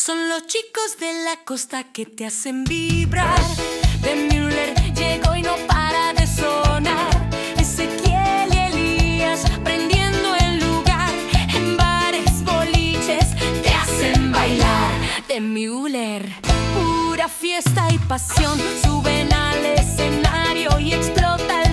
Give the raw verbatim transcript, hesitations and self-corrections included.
Son los chicos de la costa que te hacen vibrar. De Müller llegó y no para de sonar. Ezequiel y Elías prendiendo el lugar. En bares, boliches te hacen bailar. De Müller, pura fiesta y pasión. Suben al escenario y explota el